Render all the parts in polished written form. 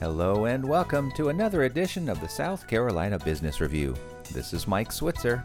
Hello and welcome to another edition of the South Carolina Business Review. This is Mike Switzer.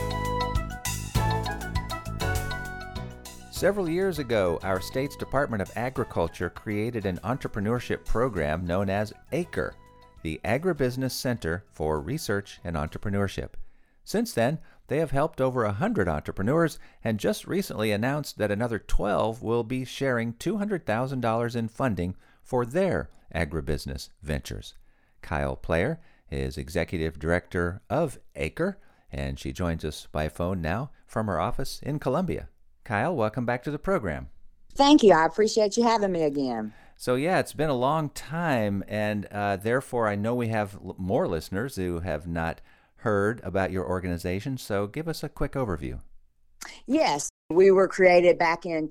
Several years ago, our state's Department of Agriculture created an entrepreneurship program known as ACRE, the Agribusiness Center for Research and Entrepreneurship. Since then, they have helped over 100 entrepreneurs and just recently announced that another 12 will be sharing $200,000 in funding for their agribusiness ventures. Kyle Player is Executive Director of ACRE, and she joins us by phone now from her office in Columbia. Kyle, welcome back to the program. Thank you. I appreciate you having me again. So yeah, it's been a long time, and therefore I know we have more listeners who have not heard about your organization, so give us a quick overview. Yes, we were created back in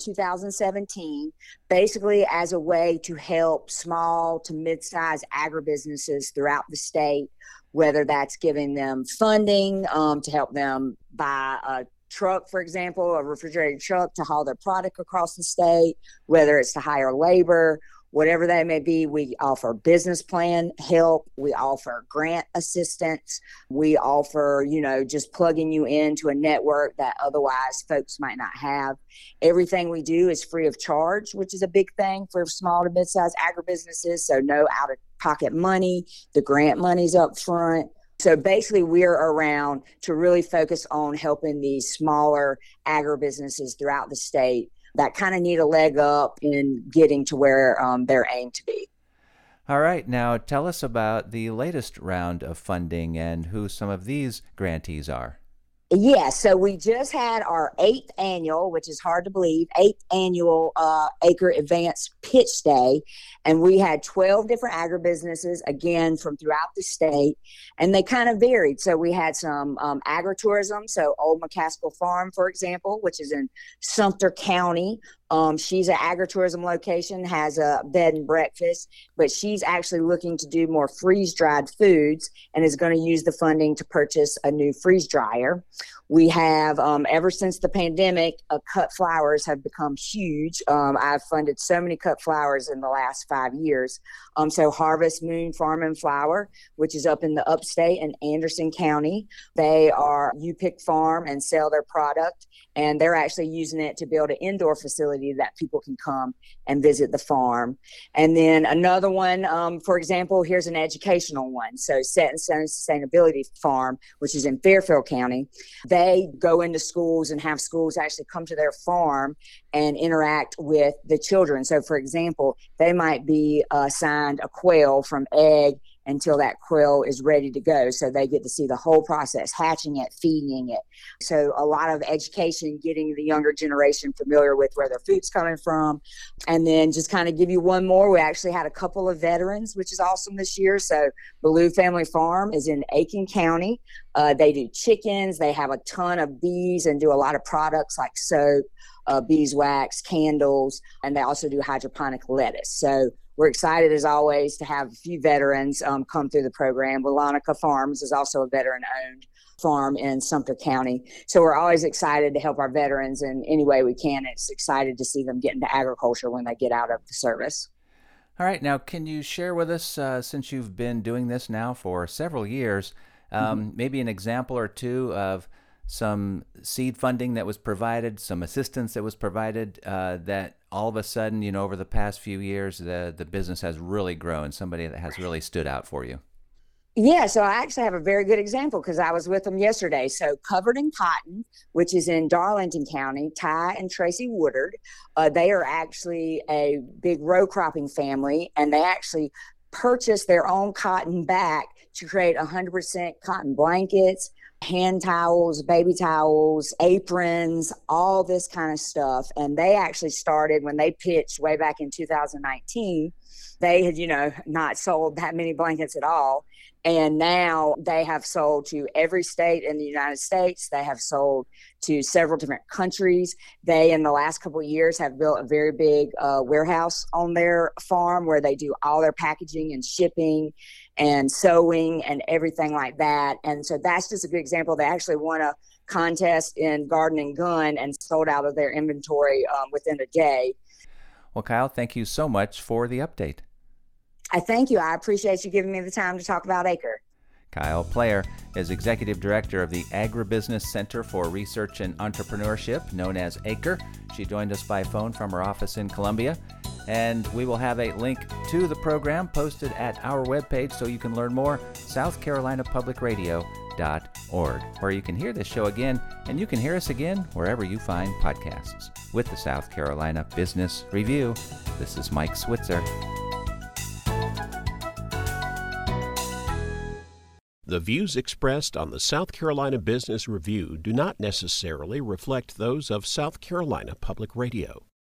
2017, basically as a way to help small to mid-sized agribusinesses throughout the state, whether that's giving them funding to help them buy a truck, for example, a refrigerated truck to haul their product across the state, whether it's to hire labor, whatever that may be. We offer business plan help. We offer grant assistance. We offer, just plugging you into a network that otherwise folks might not have. Everything we do is free of charge, which is a big thing for small to mid-sized agribusinesses. So no out-of-pocket money. The grant money's up front. So basically, we're around to really focus on helping these smaller agribusinesses throughout the state that kind of need a leg up in getting to where they're aimed to be. All right. Now, tell us about the latest round of funding and who some of these grantees are. Yes, so we just had our 8th annual, which is hard to believe, 8th annual ACRE Advanced Pitch Day. And we had 12 different agribusinesses, again, from throughout the state. And they kind of varied. So we had some agritourism. So Old McCaskill Farm, for example, which is in Sumter County. She's an agritourism location, has a bed and breakfast, but she's actually looking to do more freeze-dried foods and is going to use the funding to purchase a new freeze dryer. We have, ever since the pandemic, cut flowers have become huge. I've funded so many cut flowers in the last 5 years. So Harvest Moon Farm and Flower, which is up in the upstate in Anderson County. They are you-pick farm and sell their product, and they're actually using it to build an indoor facility that people can come and visit the farm. And then another one, for example, here's an educational one. So Set in Stone Sustainability Farm, which is in Fairfield County. They go into schools and have schools actually come to their farm and interact with the children. So, for example, they might be assigned a quail from egg until that quail is ready to go. So they get to see the whole process, hatching it, feeding it. So a lot of education, getting the younger generation familiar with where their food's coming from. And then just kind of give you one more, we actually had a couple of veterans, which is awesome this year. So Ballou Family Farm is in Aiken County. They do chickens. They have a ton of bees and do a lot of products like soap, beeswax, candles, and they also do hydroponic lettuce. So we're excited, as always, to have a few veterans come through the program. Wilonica Farms is also a veteran-owned farm in Sumter County. So we're always excited to help our veterans in any way we can. It's excited to see them get into agriculture when they get out of the service. All right. Now, can you share with us, since you've been doing this now for several years, maybe an example or two of some seed funding that was provided, some assistance that was provided, that all of a sudden, over the past few years, the business has really grown, somebody that has really stood out for you? Yeah, so I actually have a very good example because I was with them yesterday. So Covered in Cotton, which is in Darlington County, Ty and Tracy Woodard, they are actually a big row cropping family, and they actually purchased their own cotton back to create 100% cotton blankets, hand towels, baby towels, aprons, all this kind of stuff. And they actually started when they pitched way back in 2019. They had, not sold that many blankets at all. And now they have sold to every state in the United States. They have sold to several different countries. They, in the last couple of years, have built a very big warehouse on their farm where they do all their packaging and shipping and sewing and everything like that. And so that's just a good example. They actually won a contest in Garden and Gun and sold out of their inventory within a day. Well, Kyle, thank you so much for the update. I thank you. I appreciate you giving me the time to talk about Acre. Kyle Player is Executive Director of the Agribusiness Center for Research and Entrepreneurship, known as ACRE. She joined us by phone from her office in Columbia. And we will have a link to the program posted at our webpage so you can learn more, southcarolinapublicradio.org, where you can hear this show again, and you can hear us again wherever you find podcasts. With the South Carolina Business Review, this is Mike Switzer. The views expressed on the South Carolina Business Review do not necessarily reflect those of South Carolina Public Radio.